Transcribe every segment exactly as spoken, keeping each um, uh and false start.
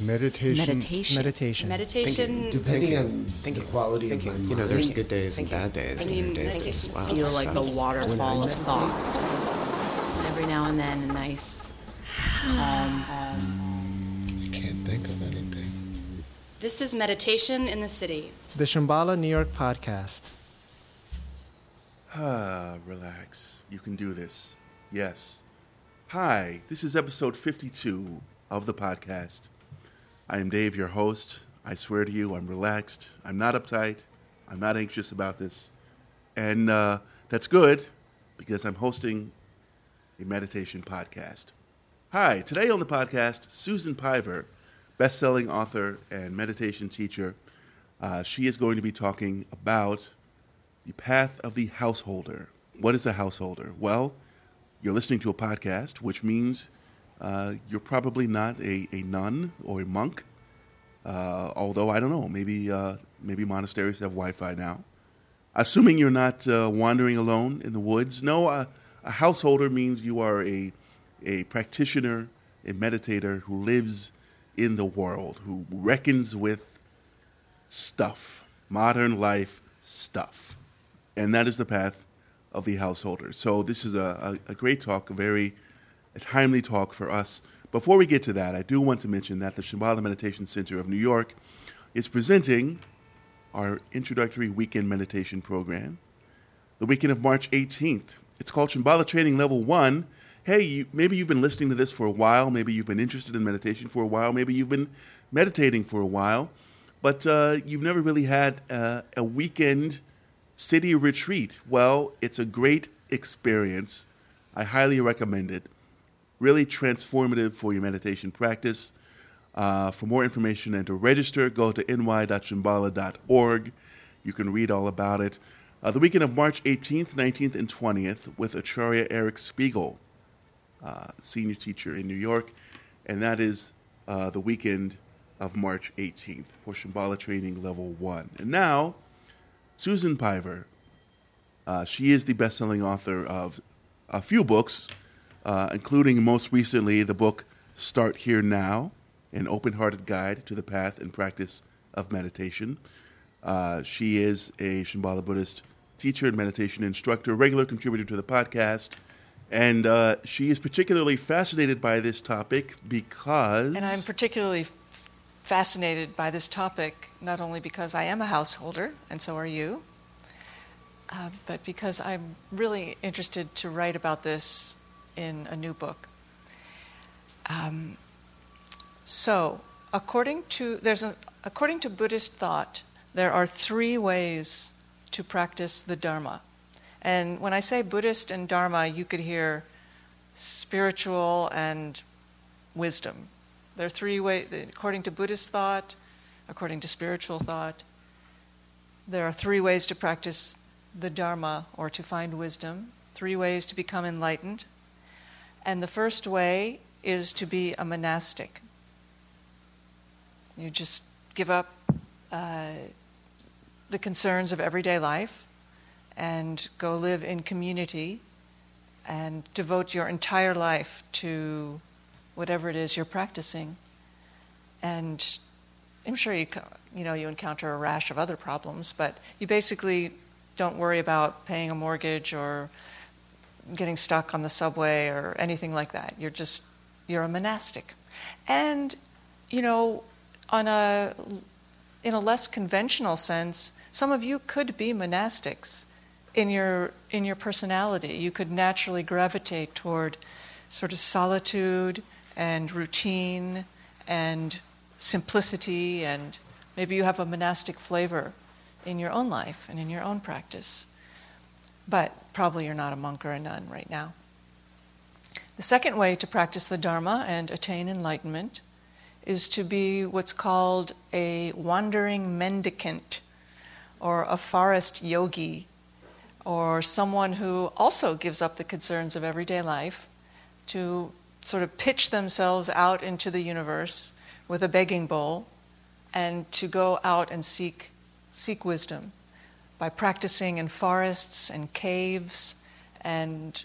Meditation. Meditation. Meditation. Meditation. Depending on Thank the you. quality Thank of you. my mind. You know, there's good days and bad days. I and mean, good days meditation as well. Feel like the So- waterfall of thoughts. Every now and then, a nice, calm, Can't think of anything. This is Meditation in the City. The Shambhala New York podcast. Ah, relax. You can do this. Yes. Hi, this is episode fifty-two of the podcast. I am Dave, your host. I swear to you, I'm relaxed. I'm not uptight. I'm not anxious about this. And uh, that's good because I'm hosting a meditation podcast. Hi, today on the podcast, Susan Piver, best-selling author and meditation teacher. Uh, she is going to be talking about the path of the householder. What is a householder? Well, you're listening to a podcast, which means uh, you're probably not a, a nun or a monk. Uh, although, I don't know, maybe uh, maybe monasteries have Wi-Fi now. Assuming you're not uh, wandering alone in the woods. No, uh, a householder means you are a, a practitioner, a meditator who lives in the world, who reckons with stuff, modern life stuff. And that is the path of the householder. So this is a, a, a great talk, a very a timely talk for us. Before we get to that, I do want to mention that the Shambhala Meditation Center of New York is presenting our introductory weekend meditation program, the weekend of March eighteenth. It's called Shambhala Training Level one. Hey, you, maybe you've been listening to this for a while. Maybe you've been interested in meditation for a while. Maybe you've been meditating for a while. But uh, you've never really had uh, a weekend city retreat. Well, it's a great experience. I highly recommend it. Really transformative for your meditation practice. Uh, for more information and to register, go to n y dot shambhala dot org. You can read all about it. Uh, the weekend of March eighteenth, nineteenth, and twentieth with Acharya Eric Spiegel, uh, senior teacher in New York. And that is uh, the weekend of March eighteenth for Shambhala Training Level one. And now, Susan Piver. Uh, she is the best-selling author of a few books, uh, including most recently the book Start Here Now, An Open-Hearted Guide to the Path and Practice of Meditation. Uh, she is a Shambhala Buddhist teacher and meditation instructor, regular contributor to the podcast, and uh, she is particularly fascinated by this topic because... And I'm particularly f- fascinated by this topic, not only because I am a householder, and so are you, uh, but because I'm really interested to write about this in a new book. Um, so, according to there's a, according to Buddhist thought, there are three ways to practice the Dharma. And when I say Buddhist and Dharma, you could hear spiritual and wisdom. There are three ways, according to Buddhist thought, according to spiritual thought, there are three ways to practice the Dharma or to find wisdom, three ways to become enlightened. And the first way is to be a monastic. You just give up uh, the concerns of everyday life and go live in community and devote your entire life to whatever it is you're practicing. And I'm sure you you know you encounter a rash of other problems, but you basically don't worry about paying a mortgage or getting stuck on the subway or anything like that. You're just you're a monastic. And you know, on a in a less conventional sense, some of you could be monastics in your in your personality. You could naturally gravitate toward sort of solitude and routine and simplicity, and maybe you have a monastic flavor in your own life and in your own practice. But probably you're not a monk or a nun right now. The second way to practice the Dharma and attain enlightenment is to be what's called a wandering mendicant or a forest yogi, or someone who also gives up the concerns of everyday life to sort of pitch themselves out into the universe with a begging bowl and to go out and seek seek wisdom by practicing in forests and caves and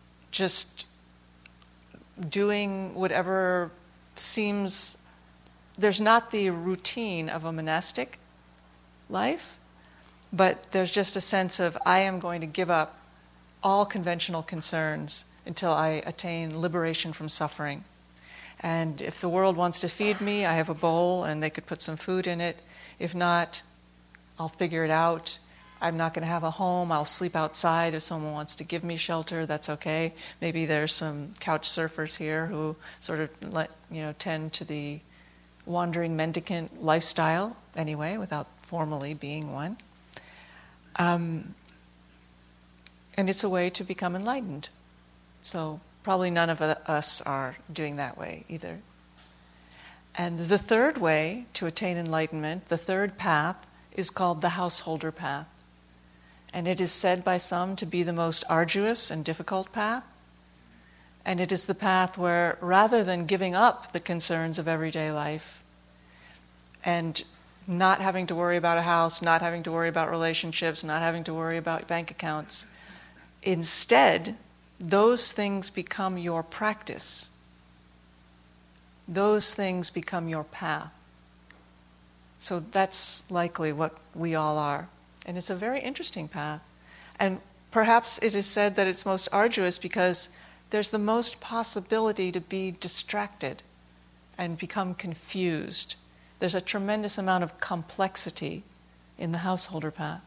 just doing whatever seems there's not the routine of a monastic life, but there's just a sense of, I am going to give up all conventional concerns until I attain liberation from suffering. And if the world wants to feed me, I have a bowl and they could put some food in it. If not, I'll figure it out. I'm not going to have a home. I'll sleep outside. If someone wants to give me shelter, that's okay. Maybe there's some couch surfers here who sort of let, you know, tend to the wandering mendicant lifestyle anyway, without formally being one. Um, and it's a way to become enlightened. So probably none of us are doing that way either. And the third way to attain enlightenment, the third path, is called the householder path. And it is said by some to be the most arduous and difficult path. And it is the path where, rather than giving up the concerns of everyday life and not having to worry about a house, not having to worry about relationships, not having to worry about bank accounts, instead, those things become your practice. Those things become your path. So that's likely what we all are. And it's a very interesting path. And perhaps it is said that it's most arduous because there's the most possibility to be distracted and become confused. There's a tremendous amount of complexity in the householder path.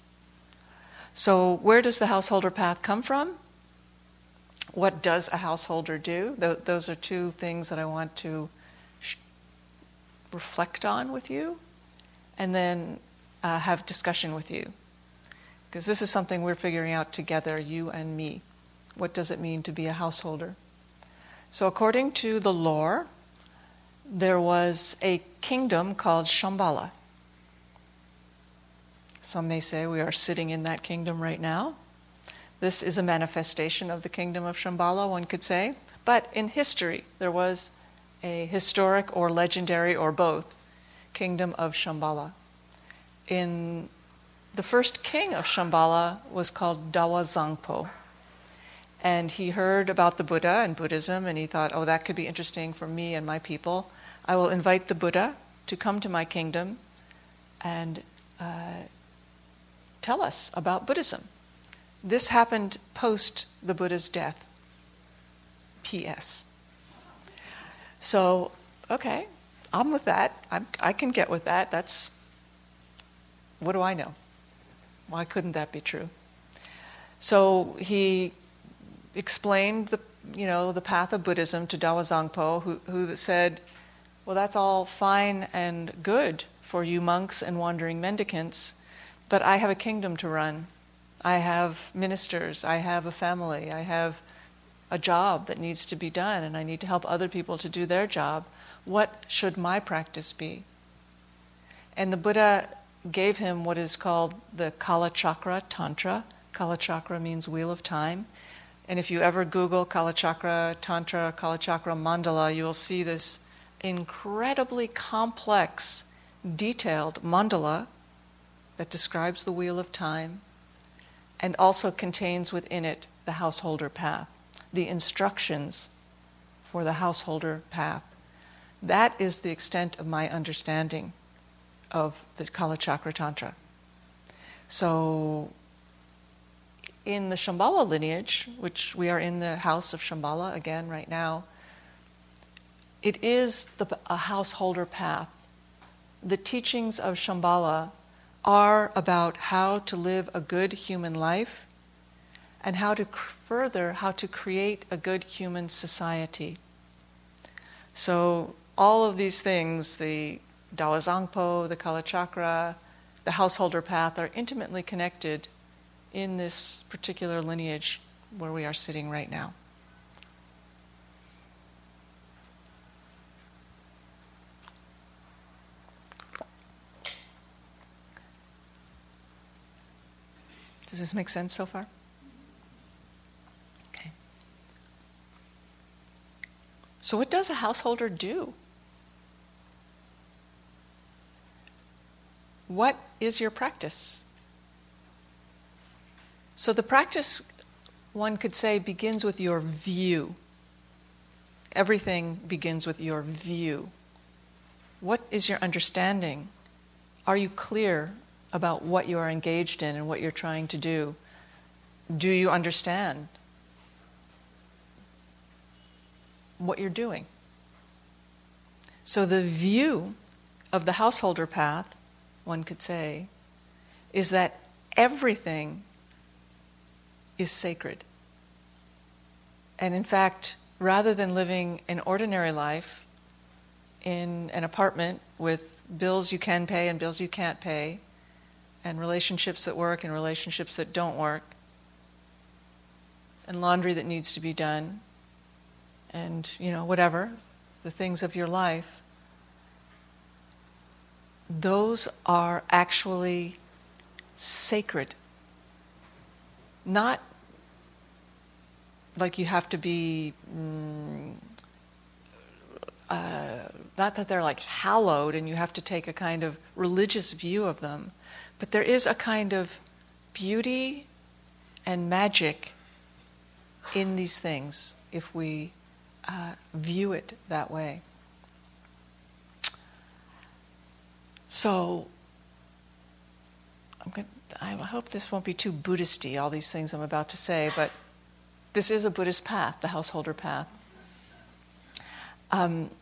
So where does the householder path come from? What does a householder do? Th- those are two things that I want to sh- reflect on with you, and then uh, have discussion with you. Because this is something we're figuring out together, you and me. What does it mean to be a householder? So according to the lore, there was a kingdom called Shambhala. Some may say we are sitting in that kingdom right now. This is a manifestation of the kingdom of Shambhala, one could say. But in history, there was a historic or legendary or both kingdom of Shambhala. In the first king of Shambhala was called Dawa Zangpo. And he heard about the Buddha and Buddhism, and he thought, oh, that could be interesting for me and my people. I will invite the Buddha to come to my kingdom and uh, tell us about Buddhism. This happened post the Buddha's death. P S So, okay, I'm with that. I'm, I can get with that. That's, what do I know? Why couldn't that be true? So he explained the, you know, the path of Buddhism to Dawa Zangpo, who, who said, well, that's all fine and good for you monks and wandering mendicants, but I have a kingdom to run. I have ministers, I have a family, I have a job that needs to be done, and I need to help other people to do their job. What should my practice be? And the Buddha gave him what is called the Kala Chakra Tantra. Kala Chakra means wheel of time. And if you ever Google Kala Chakra Tantra, Kala Chakra Mandala, you will see this incredibly complex, detailed mandala that describes the wheel of time and also contains within it the householder path, the instructions for the householder path. That is the extent of my understanding of the Kala Chakra Tantra. So in the Shambhala lineage, which we are in the house of Shambhala again right now, it is the, a householder path. The teachings of Shambhala are about how to live a good human life and how to cr- further how to create a good human society. So all of these things, the Dawa Zangpo, the Kala Chakra, the householder path, are intimately connected in this particular lineage where we are sitting right now. Does this make sense so far? Okay. So what does a householder do? What is your practice? So the practice, one could say, begins with your view. Everything begins with your view. What is your understanding? Are you clear about what you are engaged in and what you're trying to do? Do you understand what you're doing? So the view of the householder path, one could say, is that everything is sacred. And in fact, rather than living an ordinary life in an apartment with bills you can pay and bills you can't pay, and relationships that work and relationships that don't work, and laundry that needs to be done, and, you know, whatever, the things of your life, those are actually sacred. Not like you have to be, mm, uh, not that they're like hallowed and you have to take a kind of religious view of them, but there is a kind of beauty and magic in these things if we uh, view it that way. So, I'm going I hope this won't be too Buddhist-y, all these things I'm about to say, but this is a Buddhist path, the householder path. Um,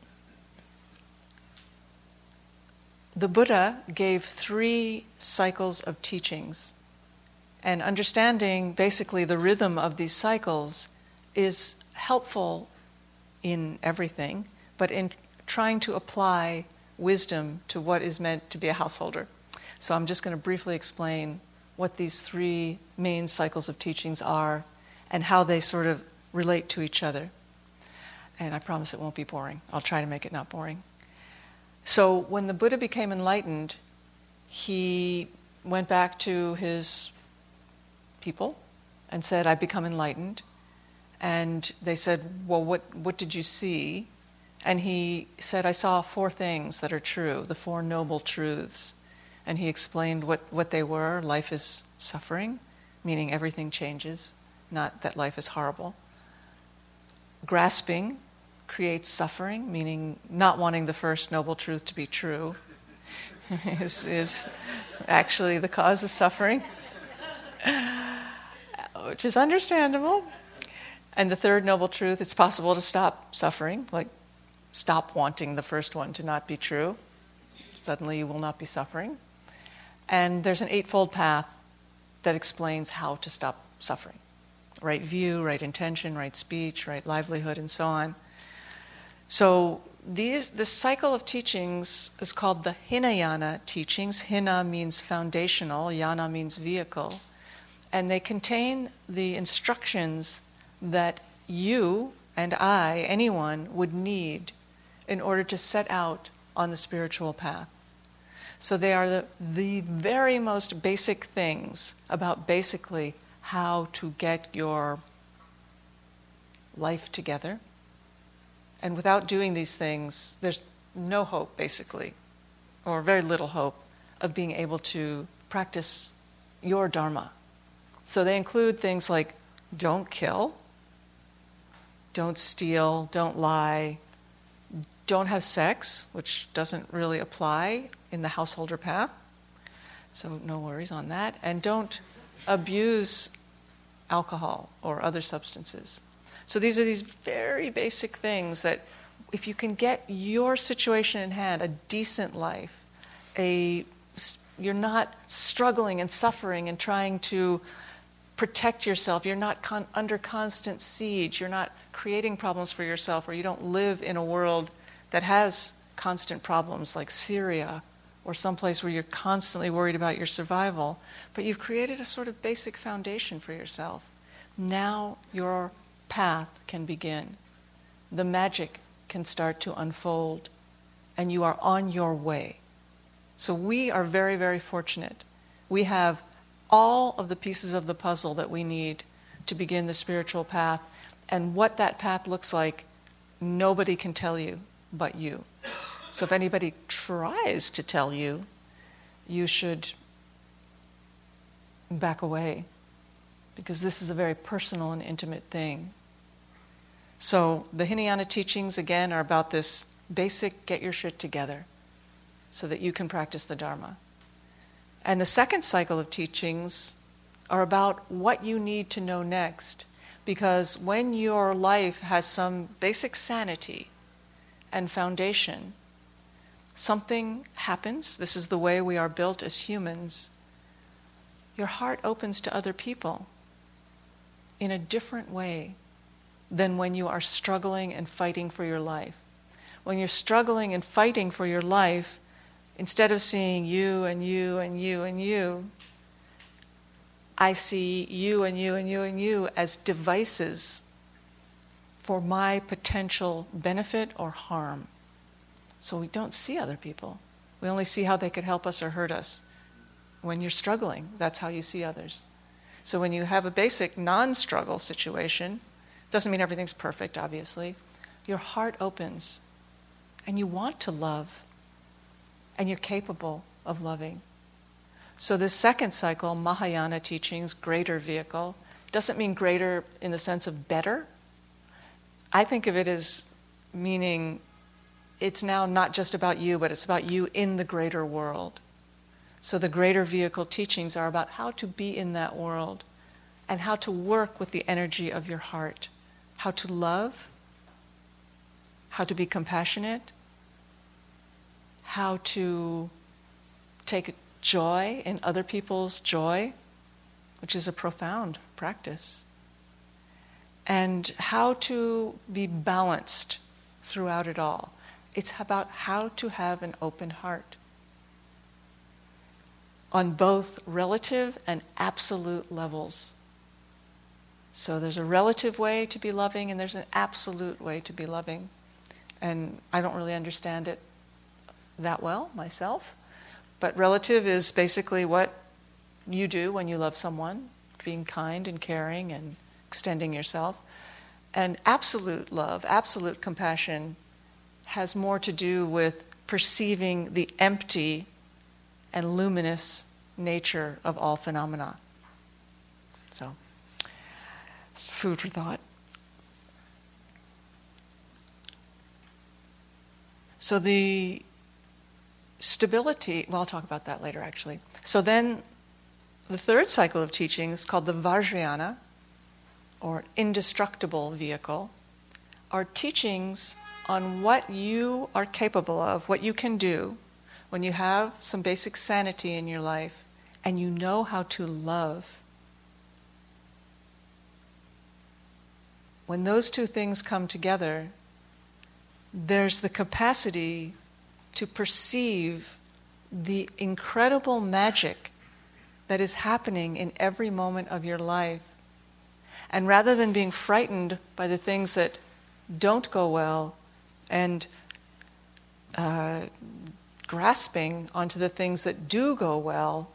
the Buddha gave three cycles of teachings, and understanding basically the rhythm of these cycles is helpful in everything, but in trying to apply wisdom to what is meant to be a householder. So I'm just going to briefly explain what these three main cycles of teachings are and how they sort of relate to each other. And I promise it won't be boring. I'll try to make it not boring. So when the Buddha became enlightened, he went back to his people and said, I've become enlightened. And they said, well, what, what did you see? And he said, I saw four things that are true, the Four Noble Truths. And he explained what, what they were. Life is suffering, meaning everything changes, not that life is horrible. Grasping creates suffering, meaning not wanting the first noble truth to be true is, is actually the cause of suffering, which is understandable. And the third noble truth, it's possible to stop suffering, like stop wanting the first one to not be true. Suddenly you will not be suffering. And there's an eightfold path that explains how to stop suffering. Right view, right intention, right speech, right livelihood, and so on. So these, this cycle of teachings is called the Hinayana teachings. Hina means foundational, yana means vehicle. And they contain the instructions that you and I, anyone, would need in order to set out on the spiritual path. So they are the, the very most basic things about basically how to get your life together. And without doing these things, there's no hope, basically, or very little hope, of being able to practice your Dharma. So they include things like don't kill, don't steal, don't lie, don't have sex, which doesn't really apply in the householder path, so no worries on that. And don't abuse alcohol or other substances. So these are these very basic things that if you can get your situation in hand, a decent life, a you're not struggling and suffering and trying to protect yourself, you're not con- under constant siege, you're not creating problems for yourself, or you don't live in a world that has constant problems like Syria or someplace where you're constantly worried about your survival, but you've created a sort of basic foundation for yourself. Now your path can begin. The magic can start to unfold, and you are on your way. So we are very, very fortunate. We have all of the pieces of the puzzle that we need to begin the spiritual path, and what that path looks like, nobody can tell you but you. So if anybody tries to tell you, you should back away, because this is a very personal and intimate thing. So the Hinayana teachings, again, are about this basic get your shit together. so that you can practice the Dharma. And the second cycle of teachings are about what you need to know next. Because when your life has some basic sanity and foundation, something happens. This is the way we are built as humans. Your heart opens to other people in a different way than when you are struggling and fighting for your life. When you're struggling and fighting for your life, instead of seeing you and you and you and you, I see you and you and you and you as devices for my potential benefit or harm. So we don't see other people. We only see how they could help us or hurt us. When you're struggling, that's how you see others. So when you have a basic non-struggle situation, doesn't mean everything's perfect, obviously, your heart opens and you want to love and you're capable of loving. So this second cycle, Mahayana teachings, greater vehicle, doesn't mean greater in the sense of better. I think of it as meaning it's now not just about you, but it's about you in the greater world. So the greater vehicle teachings are about how to be in that world and how to work with the energy of your heart, how to love, how to be compassionate, how to take joy in other people's joy, which is a profound practice, and how to be balanced throughout it all. It's about how to have an open heart on both relative and absolute levels. So there's a relative way to be loving and there's an absolute way to be loving. And I don't really understand it that well myself. But relative is basically what you do when you love someone, being kind and caring and extending yourself. And absolute love, absolute compassion has more to do with perceiving the empty and luminous nature of all phenomena. So, it's food for thought. So the stability, well, I'll talk about that later actually. So then the third cycle of teaching is called the Vajrayana, or indestructible vehicle, are teachings on what you are capable of, what you can do when you have some basic sanity in your life and you know how to love. When those two things come together, there's the capacity to perceive the incredible magic that is happening in every moment of your life. And rather than being frightened by the things that don't go well and uh, grasping onto the things that do go well,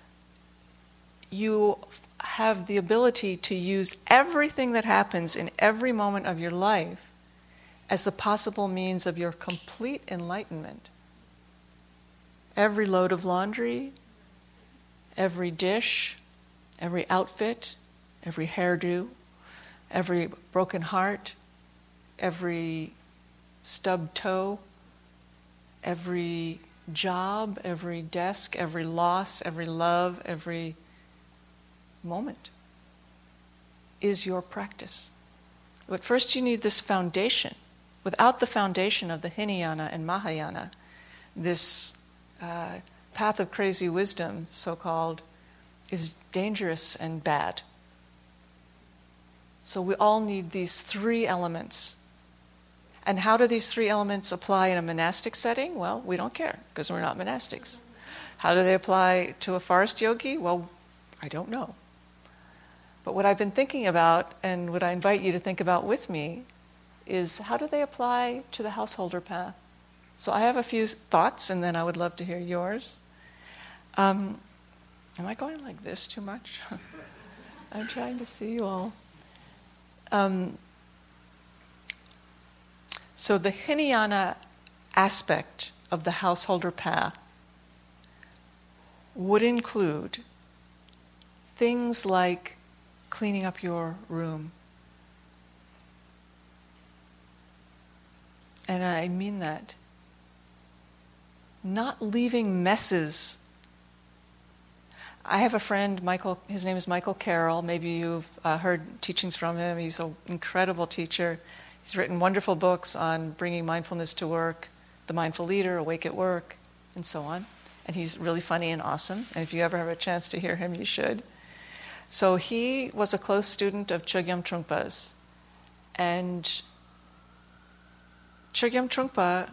you have the ability to use everything that happens in every moment of your life as the possible means of your complete enlightenment. Every load of laundry, every dish, every outfit, every hairdo, every broken heart, every stubbed toe, every job, every desk, every loss, every love, every moment is your practice. But first you need this foundation. Without the foundation of the Hinayana and Mahayana, this uh, path of crazy wisdom, so-called, is dangerous and bad. So we all need these three elements. And how do these three elements apply in a monastic setting? Well, we don't care, because we're not monastics. How do they apply to a forest yogi? Well, I don't know. But what I've been thinking about, and what I invite you to think about with me, is how do they apply to the householder path? So I have a few thoughts, and then I would love to hear yours. Um, am I going like this too much? I'm trying to see you all. Um, so the Hinayana aspect of the householder path would include things like cleaning up your room. And I mean that. not leaving messes. I have a friend, Michael, his name is Michael Carroll. Maybe you've uh, heard teachings from him. He's an incredible teacher. He's written wonderful books on bringing mindfulness to work, The Mindful Leader, Awake at Work, and so on. And he's really funny and awesome. And if you ever have a chance to hear him, you should. So he was a close student of Chogyam Trungpa's. And Chogyam Trungpa,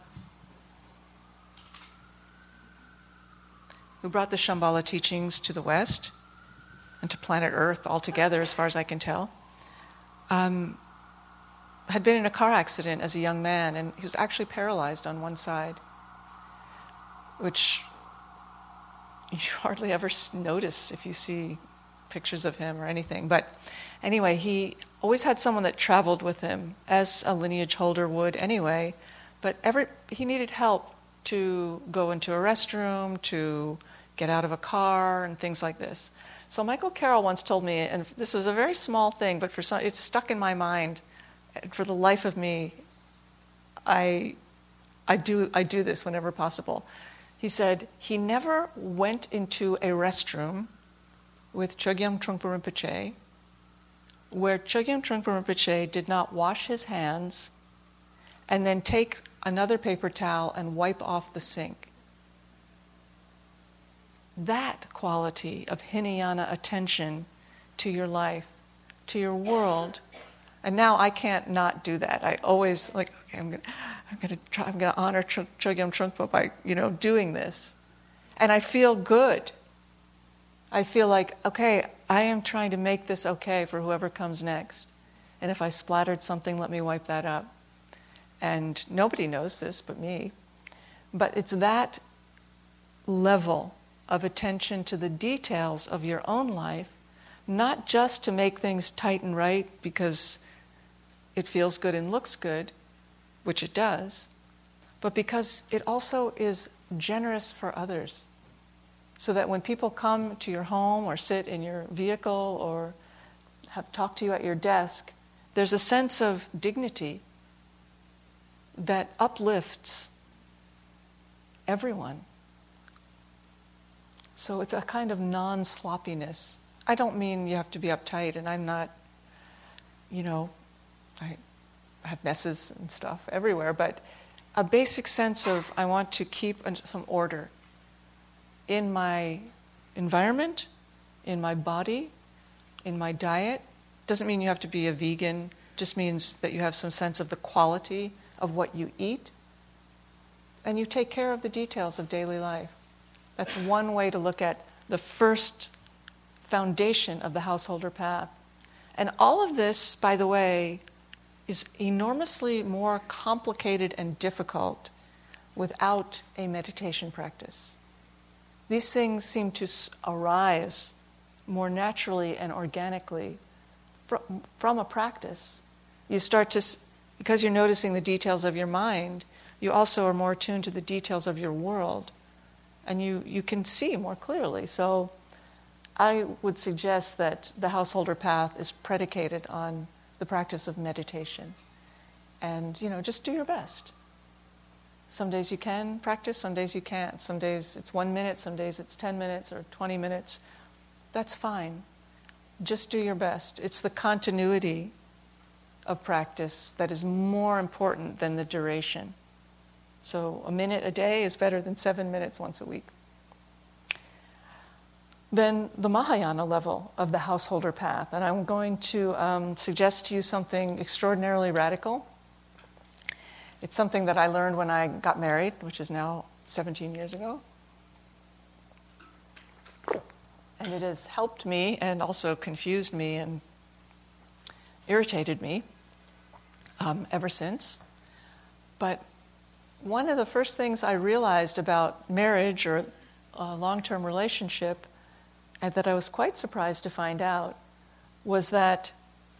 who brought the Shambhala teachings to the West and to planet Earth altogether, as far as I can tell, um, had been in a car accident as a young man, and he was actually paralyzed on one side, which you hardly ever notice if you see pictures of him or anything. But anyway, he always had someone that traveled with him, as a lineage holder would anyway, but every, he needed help to go into a restroom, to get out of a car, and things like this. So Michael Carroll once told me, and this was a very small thing, but for some, it's stuck in my mind. And for the life of me, I, I do, I do this whenever possible. He said he never went into a restroom with Chogyam Trungpa Rinpoche where Chogyam Trungpa Rinpoche did not wash his hands and then take another paper towel and wipe off the sink. That quality of Hinayana attention to your life, to your world, and now I can't not do that. I always like, okay, I'm gonna, I'm gonna try, I'm gonna honor Ch- Chogyam Trungpa by, you know, doing this, and I feel good. I feel like, okay, I am trying to make this okay for whoever comes next, and if I splattered something, let me wipe that up. And nobody knows this but me, but it's that level of attention to the details of your own life, not just to make things tight and right because it feels good and looks good, which it does, but because it also is generous for others. So that when people come to your home or sit in your vehicle or have talk to you at your desk, there's a sense of dignity that uplifts everyone. So it's a kind of non-sloppiness. I don't mean you have to be uptight, and I'm not, you know, I have messes and stuff everywhere, but a basic sense of I want to keep some order in my environment, in my body, in my diet. Doesn't mean you have to be a vegan, just means that you have some sense of the quality of what you eat, and you take care of the details of daily life. That's one way to look at the first foundation of the householder path. And all of this, by the way, is enormously more complicated and difficult without a meditation practice. These things seem to arise more naturally and organically from, from a practice. You start to, because you're noticing the details of your mind, you also are more attuned to the details of your world, and you, you can see more clearly. So I would suggest that the householder path is predicated on the practice of meditation. And, you know, just do your best. Some days you can practice, some days you can't. Some days it's one minute, some days it's ten minutes or twenty minutes. That's fine. Just do your best. It's the continuity of practice that is more important than the duration. So a minute a day is better than seven minutes once a week. Then the Mahayana level of the householder path, and I'm going to um, suggest to you something extraordinarily radical. It's something that I learned when I got married, which is now seventeen years ago. And it has helped me and also confused me and irritated me um, ever since. But one of the first things I realized about marriage or a long-term relationship, and that I was quite surprised to find out, was that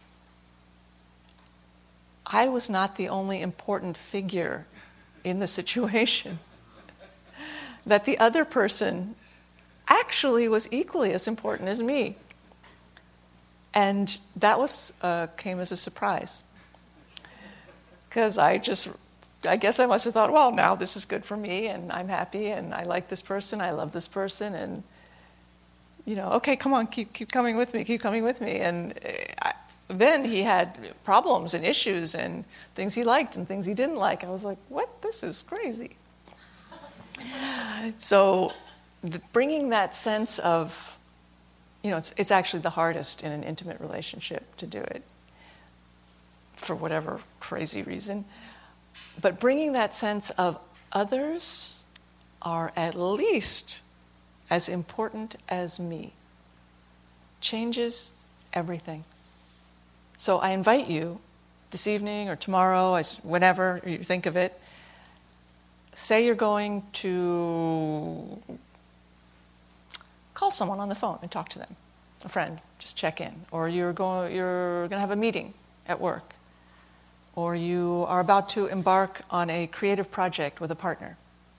I was not the only important figure in the situation. That the other person actually was equally as important as me. And that was uh, came as a surprise. Because I just I guess I must have thought, well, now this is good for me, and I'm happy, and I like this person, I love this person, and, you know, okay, come on, keep keep coming with me, keep coming with me. And I, then he had problems and issues and things he liked and things he didn't like. I was like, what? This is crazy. So the, bringing that sense of, you know, it's, it's actually the hardest in an intimate relationship to do it, for whatever crazy reason. But bringing that sense of others are at least as important as me changes everything. So I invite you this evening or tomorrow, as whenever you think of it, say you're going to call someone on the phone and talk to them, a friend, just check in, or you're going you're going to have a meeting at work, or you are about to embark on a creative project with a partner.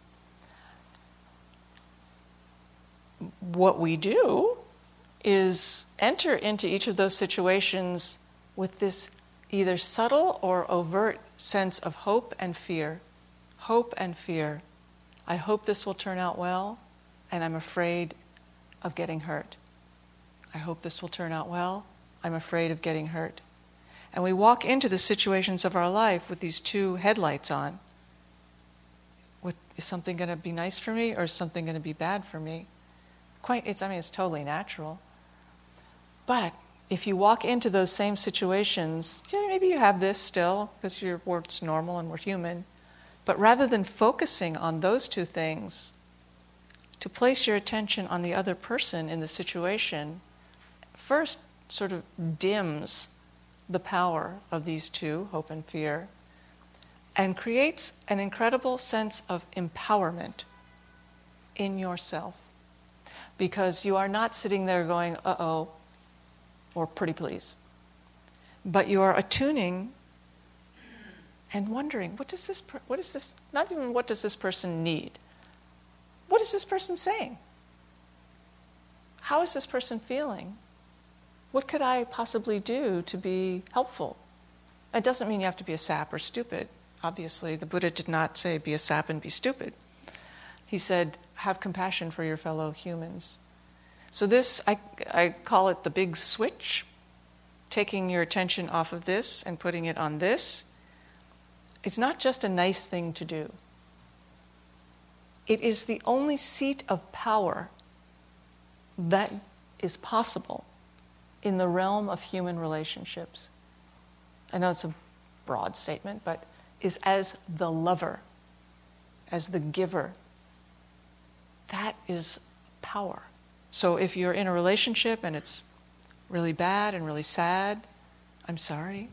What we do is enter into each of those situations with this either subtle or overt sense of hope and fear. Hope and fear. I hope this will turn out well, and I'm afraid of getting hurt. I hope this will turn out well. I'm afraid of getting hurt. And we walk into the situations of our life with these two headlights on. With, is something going to be nice for me, or is something going to be bad for me? Quite, it's, I mean, it's totally natural. But if you walk into those same situations, yeah, maybe you have this still, because you're, it's normal and we're human. But rather than focusing on those two things, to place your attention on the other person in the situation, first sort of dims the power of these two, hope and fear, and creates an incredible sense of empowerment in yourself. Because you are not sitting there going, uh-oh, or pretty please. But you are attuning and wondering, what does this, per- what is this, not even what does this person need? What is this person saying? How is this person feeling? What could I possibly do to be helpful? It doesn't mean you have to be a sap or stupid. Obviously, the Buddha did not say be a sap and be stupid. He said, have compassion for your fellow humans. So this, I, I call it the big switch, taking your attention off of this and putting it on this. It's not just a nice thing to do. It is the only seat of power that is possible in the realm of human relationships. I know it's a broad statement, but is as the lover, as the giver. That is power. So if you're in a relationship and it's really bad and really sad, I'm sorry.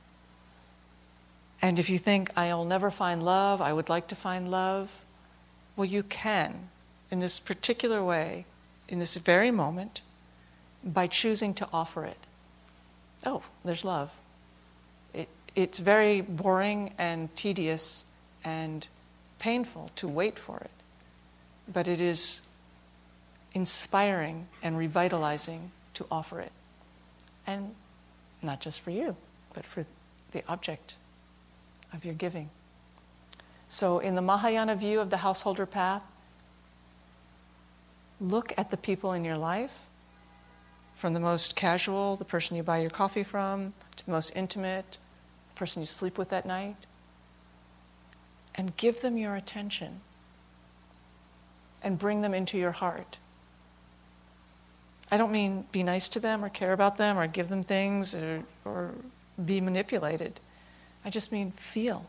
And if you think, I'll never find love, I would like to find love, well, you can, in this particular way, in this very moment, by choosing to offer it. Oh, there's love. It, it's very boring and tedious and painful to wait for it. But it is inspiring and revitalizing to offer it. And not just for you, but for the object of your giving. So in the Mahayana view of the householder path, look at the people in your life, from the most casual, the person you buy your coffee from, to the most intimate, the person you sleep with at night, and give them your attention and bring them into your heart. I don't mean be nice to them or care about them or give them things or, or be manipulated. I just mean feel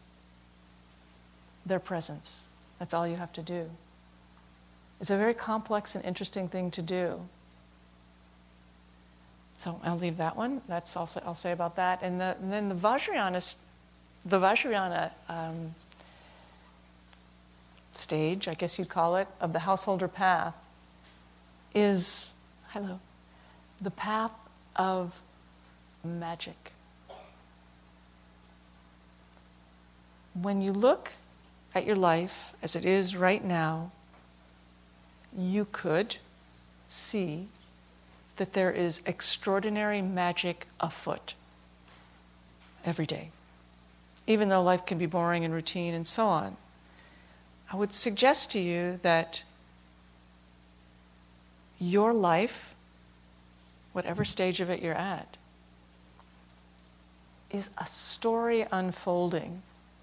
their presence. That's all you have to do. It's a very complex and interesting thing to do. So I'll leave that one. That's also I'll say about that. And, the, and then the Vajrayana, the Vajrayana um, stage, I guess you'd call it, of the householder path is, hello, the path of magic. When you look at your life as it is right now, you could see that there is extraordinary magic afoot every day. even though life can be boring and routine and so on. I would suggest to you that your life, whatever stage of it you're at, is a story unfolding.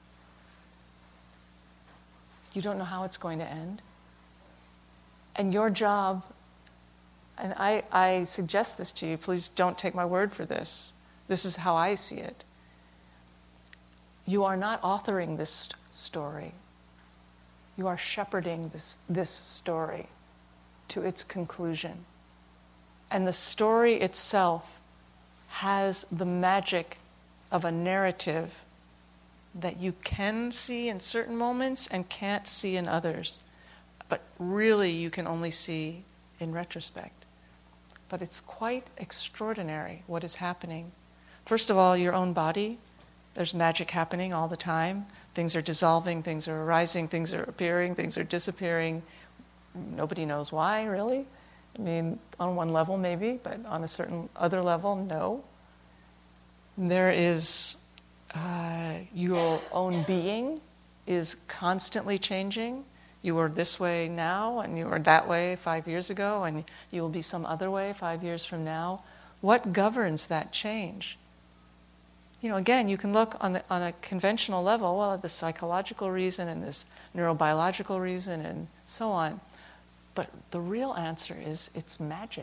You don't know how it's going to end. And your job, and I, I suggest this to you, please don't take my word for this. This is how I see it. You are not authoring this st- story. You are shepherding this, this story to its conclusion. And the story itself has the magic of a narrative that you can see in certain moments and can't see in others. But really you can only see in retrospect. But it's quite extraordinary what is happening. First of all, your own body. There's magic happening all the time. Things are dissolving, things are arising, things are appearing, things are disappearing. Nobody knows why, really. I mean, on one level maybe, but on a certain other level, no. There is uh, your own being is constantly changing. You are this way now, and you were that way five years ago, and you will be some other way five years from now. What governs that change? You know, again, you can look on the, on a conventional level, well, this psychological reason and this neurobiological reason and so on. But the real answer is it's magic.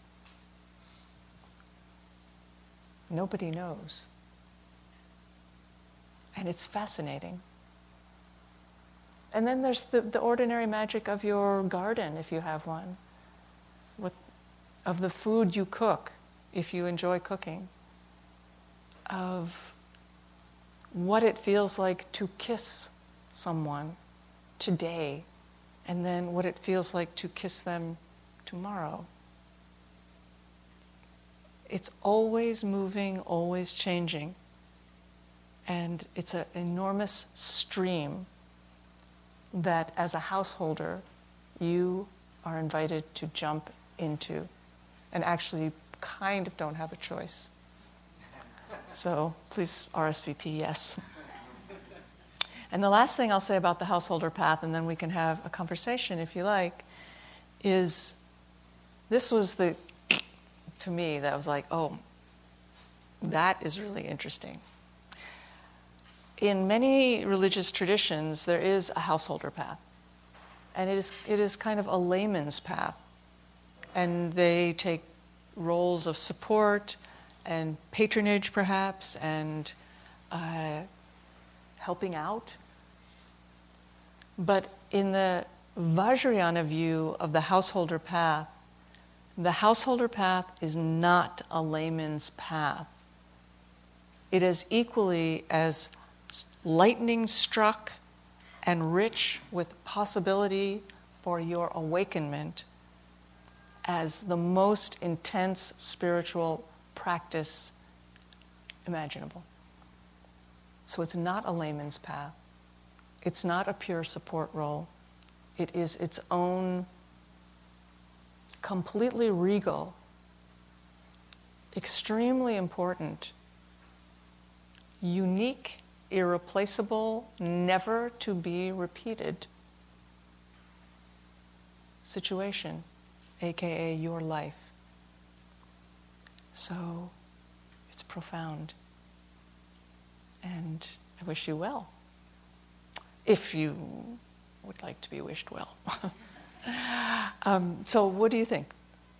Nobody knows. And it's fascinating. And then there's the, the ordinary magic of your garden, if you have one, with, of the food you cook, if you enjoy cooking, of what it feels like to kiss someone today, and then what it feels like to kiss them tomorrow. It's always moving, always changing. And it's an enormous stream that, as a householder, you are invited to jump into. And actually, you kind of don't have a choice. So please R S V P yes. And the last thing I'll say about the householder path, and then we can have a conversation if you like, is this was the, to me, that was like, oh, that is really interesting. In many religious traditions, there is a householder path. And it is, it is kind of a layman's path. And they take roles of support and patronage, perhaps, and uh, helping out. But in the Vajrayana view of the householder path, the householder path is not a layman's path. It is equally as lightning struck and rich with possibility for your awakenment as the most intense spiritual practice imaginable. So it's not a layman's path. It's not a pure support role. It is its own completely regal, extremely important, unique, irreplaceable, never to be repeated situation, aka your life. So it's profound. And I wish you well, if you would like to be wished well. um, so what do you think?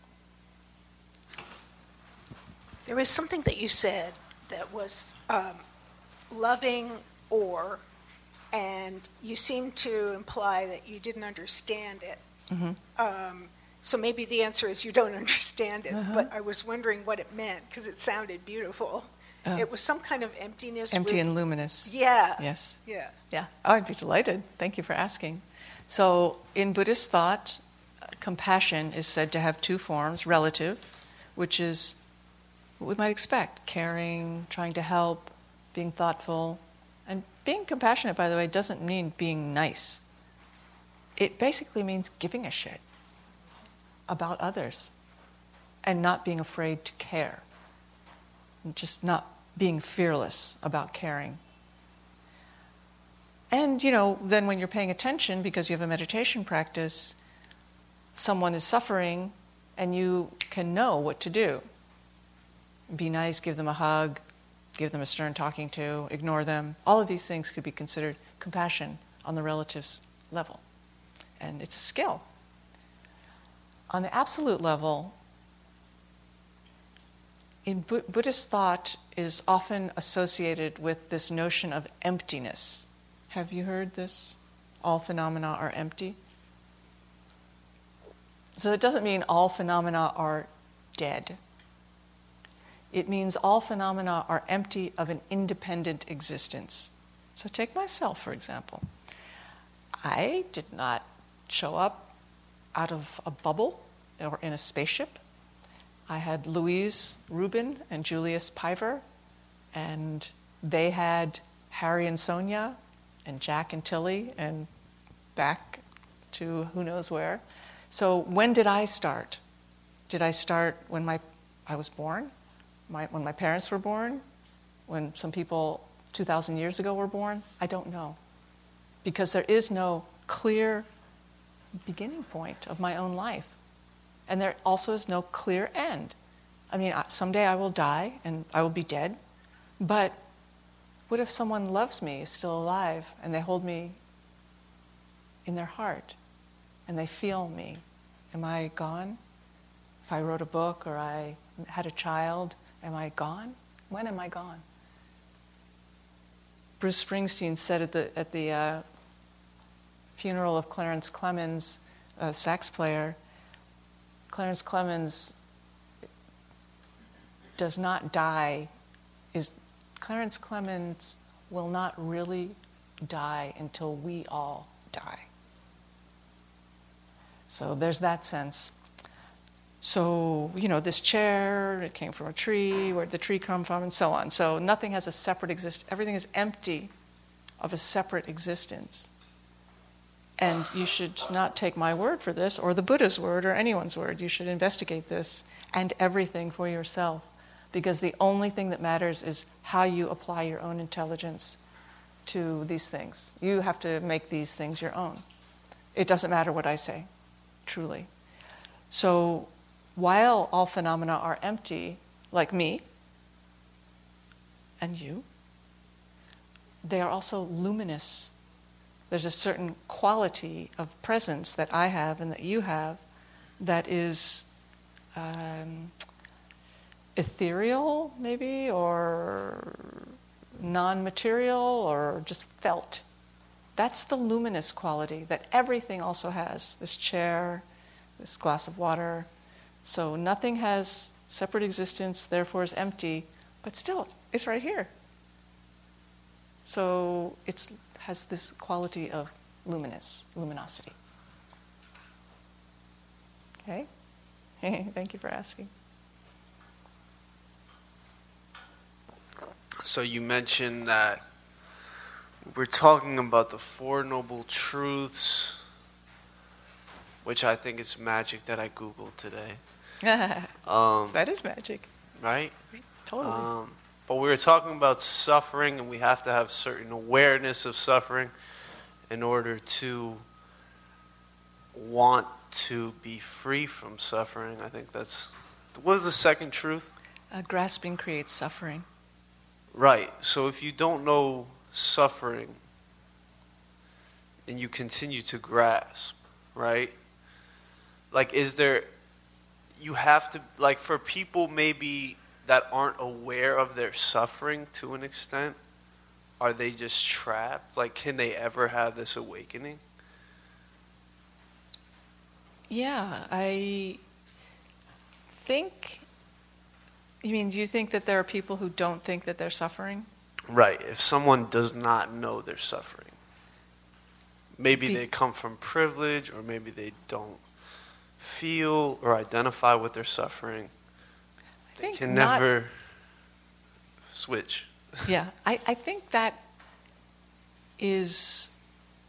There was something that you said that was um, loving or, and you seemed to imply that you didn't understand it. Mm-hmm. Um, so maybe the answer is you don't understand it, uh-huh. But I was wondering what it meant because it sounded beautiful. Uh, it was some kind of emptiness. Empty with, and luminous. Yeah. Yes. Yeah. Yeah. Oh, I'd be delighted. Thank you for asking. So in Buddhist thought, uh, compassion is said to have two forms, relative, which is what we might expect, caring, trying to help, being thoughtful. And being compassionate, by the way, doesn't mean being nice. It basically means giving a shit about others and not being afraid to care. And just not being fearless about caring. And, you know, then when you're paying attention, because you have a meditation practice, someone is suffering, and you can know what to do. Be nice, give them a hug, give them a stern talking to, ignore them. All of these things could be considered compassion on the relatives level. And it's a skill. On the absolute level, in Bu- Buddhist thought is often associated with this notion of emptiness. Have you heard this? All phenomena are empty. So it doesn't mean all phenomena are dead. It means all phenomena are empty of an independent existence. So take myself, for example. I did not show up out of a bubble or in a spaceship. I had Louise Rubin and Julius Piver, and they had Harry and Sonia, and Jack and Tilly, and back to who knows where. So when did I start? Did I start when my I was born? My, when my parents were born? When some people two thousand years ago were born? I don't know. Because there is no clear beginning point of my own life. And there also is no clear end. I mean, someday I will die and I will be dead. But what if someone loves me, is still alive, and they hold me in their heart, and they feel me? Am I gone? If I wrote a book or I had a child, am I gone? When am I gone? Bruce Springsteen said at the at the uh, funeral of Clarence Clemons, a sax player, Clarence Clemons does not die, is Clarence Clemons will not really die until we all die. So there's that sense. So, you know, this chair, it came from a tree, where did the tree come from, and so on. So nothing has a separate existence. Everything is empty of a separate existence. And you should not take my word for this, or the Buddha's word, or anyone's word. You should investigate this and everything for yourself. Because the only thing that matters is how you apply your own intelligence to these things. You have to make these things your own. It doesn't matter what I say, truly. So while all phenomena are empty, like me and you, they are also luminous. There's a certain quality of presence that I have and that you have that is um, ethereal, maybe, or non-material, or just felt. That's the luminous quality that everything also has. This chair, this glass of water. So nothing has separate existence, therefore is empty, but still, it's right here. So it has this quality of luminous, luminosity. Okay? Thank you for asking. So you mentioned that we're talking about the Four Noble Truths, which I think is magic that I Googled today. um, that is magic. Right? Totally. Um, but we were talking about suffering, and we have to have certain awareness of suffering in order to want to be free from suffering. I think that's... What is the second truth? Uh, grasping creates suffering. Right. So if you don't know suffering and you continue to grasp, right? Like, is there, you have to, like, for people maybe that aren't aware of their suffering to an extent, are they just trapped? Like, can they ever have this awakening? Yeah, I think... You mean, do you think that there are people who don't think that they're suffering? Right. If someone does not know they're suffering, maybe Be- they come from privilege, or maybe they don't feel or identify with their suffering. I they think can not, never switch. Yeah, I, I think that is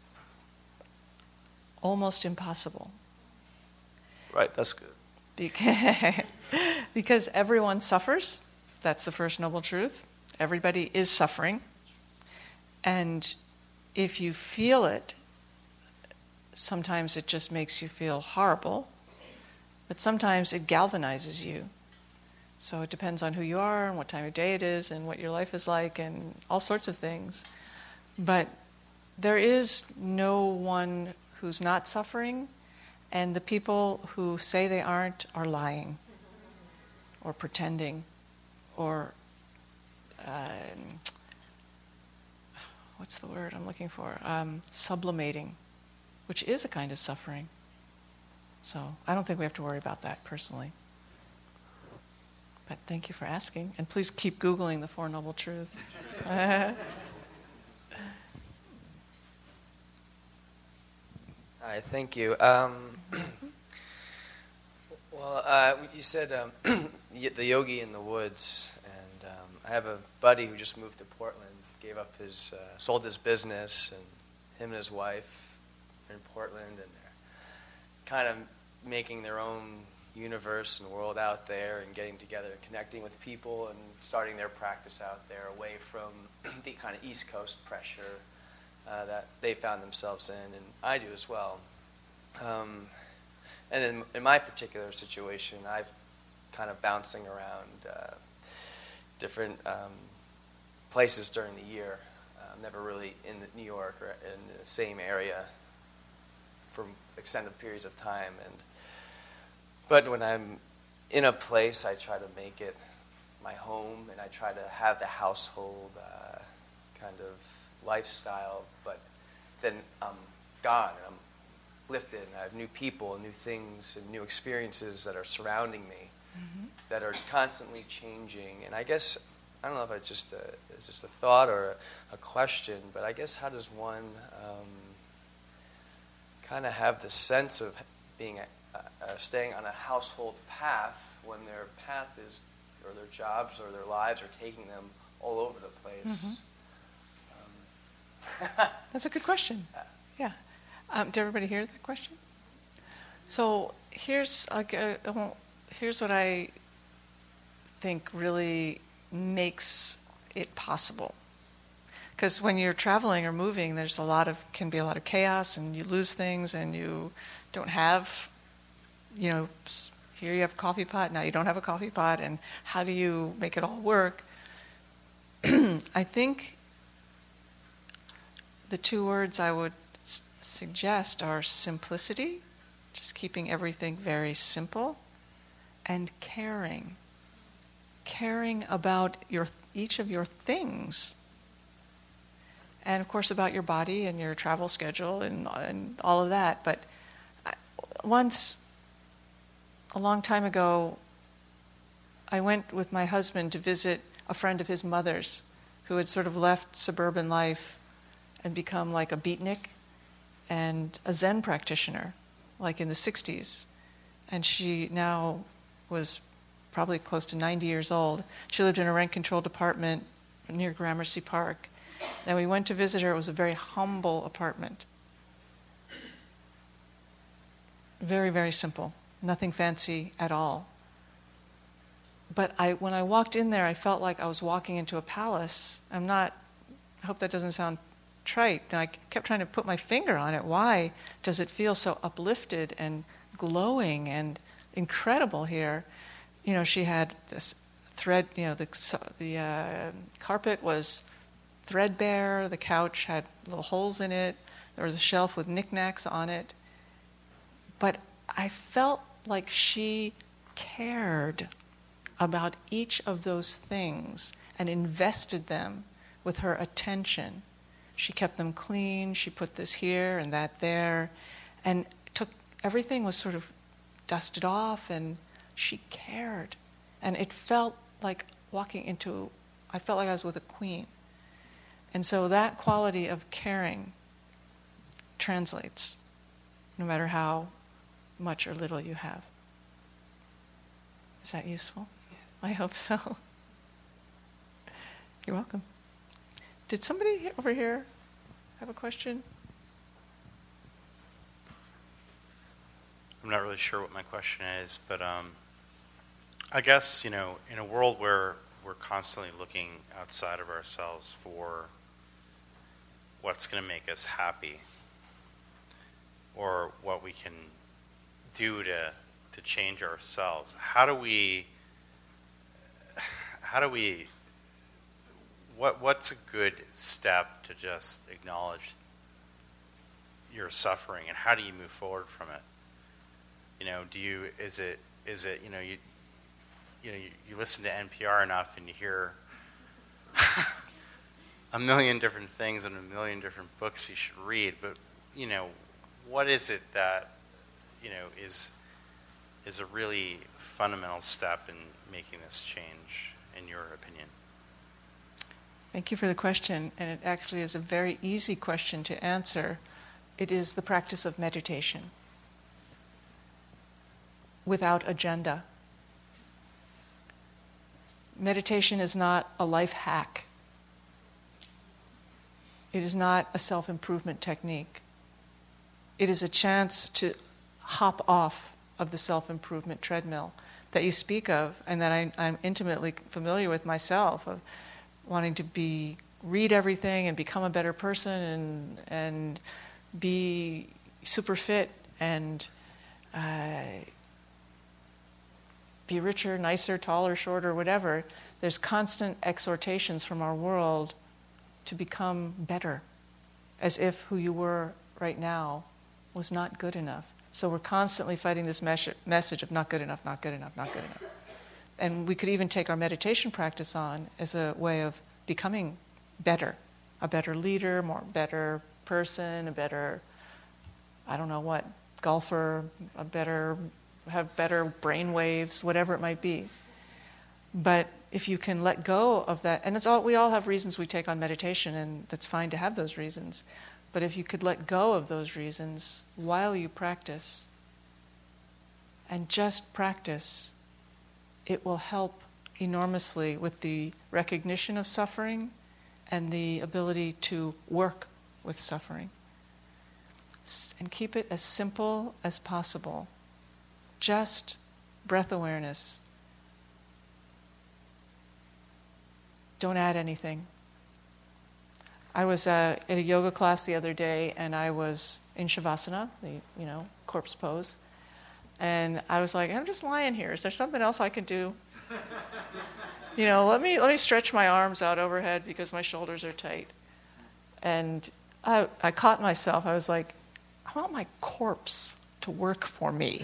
almost impossible. Right, that's good. Because, because everyone suffers. That's the first noble truth. Everybody is suffering. And if you feel it, sometimes it just makes you feel horrible, but sometimes it galvanizes you. So it depends on who you are and what time of day it is and what your life is like and all sorts of things. But there is no one who's not suffering, and the people who say they aren't are lying or pretending or um, what's the word I'm looking for? Um, sublimating, which is a kind of suffering. So I don't think we have to worry about that personally. But thank you for asking. And please keep Googling the Four Noble Truths. Hi, thank you. Um, well, uh, you said um, the yogi in the woods, and um, I have a buddy who just moved to Portland, gave up his, uh, sold his business, and him and his wife are in Portland, and they're kind of making their own universe and world out there and getting together and connecting with people and starting their practice out there away from the kind of East Coast pressure uh, that they found themselves in, and I do as well. Um, and in, in my particular situation, I've kind of bouncing around uh, different um, places during the year. I'm never really in the New York or in the same area for extended periods of time. And but when I'm in a place, I try to make it my home, and I try to have the household uh, kind of lifestyle. But then I'm gone, and I'm lifted, and I have new people, and new things, and new experiences that are surrounding me, mm-hmm. that are constantly changing. And I guess I don't know if it's just a, it's just a thought or a, a question, but I guess how does one um, kind of have the sense of being a, uh, staying on a household path when their path is, or their jobs or their lives are taking them all over the place? Mm-hmm. Um, That's a good question. Yeah. Um, did everybody hear that question? So here's uh, well, here's what I think really makes it possible. Because when you're traveling or moving, there's a lot of can be a lot of chaos, and you lose things, and you don't have, you know, here you have a coffee pot, now you don't have a coffee pot, and how do you make it all work? I think the two words I would s- suggest are simplicity, just keeping everything very simple, and caring. Caring about your each of your things. And of course about your body and your travel schedule and, and all of that. But I, once, a long time ago, I went with my husband to visit a friend of his mother's who had sort of left suburban life and become like a beatnik and a Zen practitioner, like in the sixties. And she now was probably close to ninety years old. She lived in a rent-controlled apartment near Gramercy Park. And we went to visit her. It was a very humble apartment. Very, very simple. Nothing fancy at all. But I, when I walked in there, I felt like I was walking into a palace. I'm not, I hope that doesn't sound trite. And I kept trying to put my finger on it. Why does it feel so uplifted and glowing and incredible here? You know, she had this thread, you know, the, the uh, carpet was threadbare, the couch had little holes in it, there was a shelf with knickknacks on it. But I felt like she cared about each of those things and invested them with her attention. She kept them clean, she put this here and that there, and took everything was sort of dusted off, and she cared. And it felt like walking into, I felt like I was with a queen. And so that quality of caring translates, no matter how much or little you have. Is that useful? Yes. I hope so. You're welcome. Did somebody over here have a question? I'm not really sure what my question is, but um, I guess, you know, in a world where we're constantly looking outside of ourselves for what's going to make us happy, or what we can do to to change ourselves. How do we? How do we? What what's a good step to just acknowledge your suffering, and how do you move forward from it? You know, do you is it is it you know you you know you, you listen to N P R enough and you hear a million different things and a million different books you should read, but you know, what is it that you know is is a really fundamental step in making this change, in your opinion? Thank you for the question, and it actually is a very easy question to answer. It is the practice of meditation without agenda. Meditation is not a life hack. It is not a self-improvement technique. It is a chance to hop off of the self-improvement treadmill that you speak of, and that I, I'm intimately familiar with myself, of wanting to be read everything and become a better person and and be super fit and uh, be richer, nicer, taller, shorter, whatever. There's constant exhortations from our world to become better, as if who you were right now was not good enough. So we're constantly fighting this mes- message of not good enough, not good enough, not good enough. And we could even take our meditation practice on as a way of becoming better, a better leader, more better person, a better, I don't know what, golfer, a better, have better brain waves, whatever it might be. But if you can let go of that, and it's all, we all have reasons we take on meditation, and that's fine to have those reasons. But if you could let go of those reasons while you practice, and just practice, it will help enormously with the recognition of suffering and the ability to work with suffering. And keep it as simple as possible. Just breath awareness. Don't add anything. I was uh, at a yoga class the other day, and I was in Shavasana, the you know corpse pose, and I was like, I'm just lying here. Is there something else I can do? You know, let me let me stretch my arms out overhead because my shoulders are tight. And I I caught myself. I was like, I want my corpse to work for me.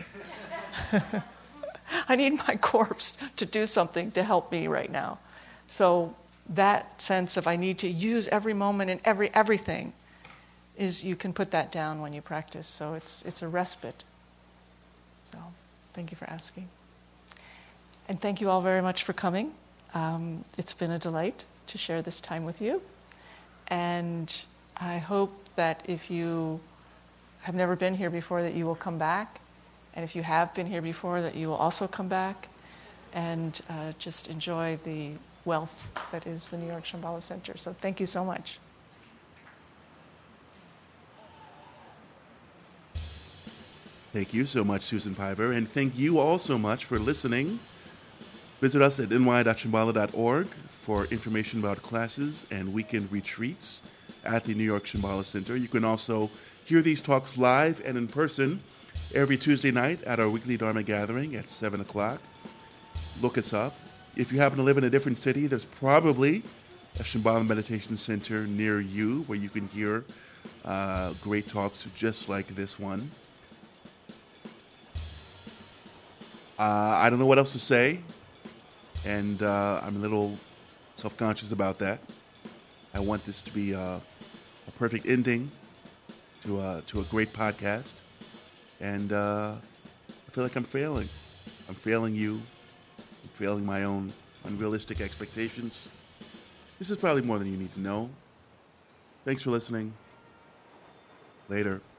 I need my corpse to do something to help me right now. So that sense of I need to use every moment and every everything is, you can put that down when you practice. So it's it's a respite. So thank you for asking. And thank you all very much for coming. Um, it's been a delight to share this time with you. And I hope that if you have never been here before, that you will come back. And if you have been here before, that you will also come back and uh, just enjoy the wealth that is the New York Shambhala Center. So thank you so much. Thank you so much, Susan Piver, and thank you all so much for listening. Visit us at n y dot shambhala dot org for information about classes and weekend retreats at the New York Shambhala Center. You can also hear these talks live and in person every Tuesday night at our weekly Dharma gathering at seven o'clock. Look us up. If you happen to live in a different city, there's probably a Shambhala Meditation Center near you where you can hear uh, great talks just like this one. Uh, I don't know what else to say, and uh, I'm a little self-conscious about that. I want this to be a, a perfect ending to a, to a great podcast, and uh, I feel like I'm failing. I'm failing you. I'm failing my own unrealistic expectations. This is probably more than you need to know. Thanks for listening. Later.